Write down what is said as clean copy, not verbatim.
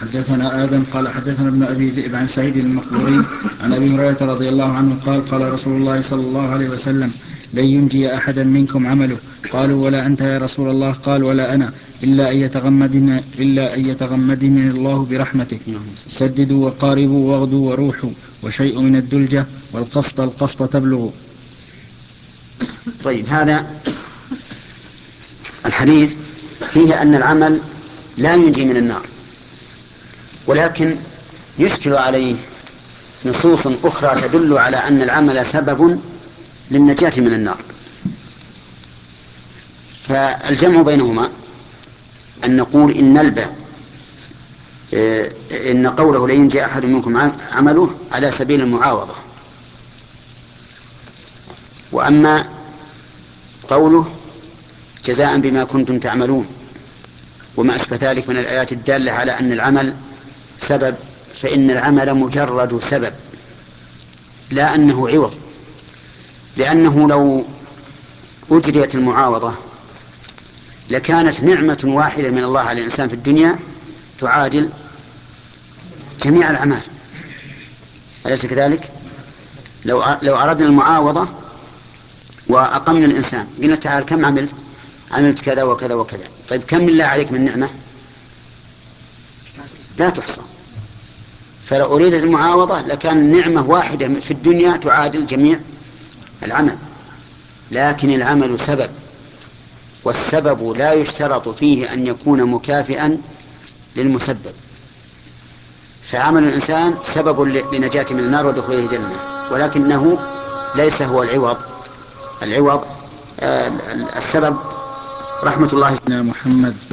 حدثنا آدم قال حدثنا ابن أبي ذئب عن سعيد المقبوري عن أبي هريرة رضي الله عنه قال قال رسول الله صلى الله عليه وسلم لن ينجي أحدا منكم عمله. قالوا ولا أنت يا رسول الله؟ قال ولا أنا إلا أن يتغمدني الله برحمته. سددوا وقاربوا واغدوا وروحوا وشيء من الدلجة القسط تبلغ. طيب، هذا الحديث فيه أن العمل لا ينجي من النار، ولكن يشكل عليه نصوص أخرى تدل على أن العمل سبب للنجاة من النار. فالجمع بينهما أن نقول إن قوله لا ينجي أحد منكم عمله على سبيل المعاوضة، وأما قوله جزاء بما كنتم تعملون وما أشبه ذلك من الآيات الدالة على أن العمل سبب، فإن العمل مجرد سبب لا أنه عوض، لأنه لو أجريت المعاوضة لكانت نعمة واحدة من الله على الإنسان في الدنيا تعادل جميع الأعمال، أليس كذلك؟ لو أردنا المعاوضة وأقمنا الإنسان قلنا تعال كم عملت كذا وكذا وكذا، طيب كم بالله عليك من نعمة؟ لا تحصى. فلو أريدت المعاوضة لكان نعمة واحدة في الدنيا تعادل جميع العمل، لكن العمل سبب، والسبب لا يشترط فيه أن يكون مكافئا للمسبب. فعمل الإنسان سبب لنجاة من النار ودخوله الجنة، ولكنه ليس هو العوض السبب رحمة الله. محمد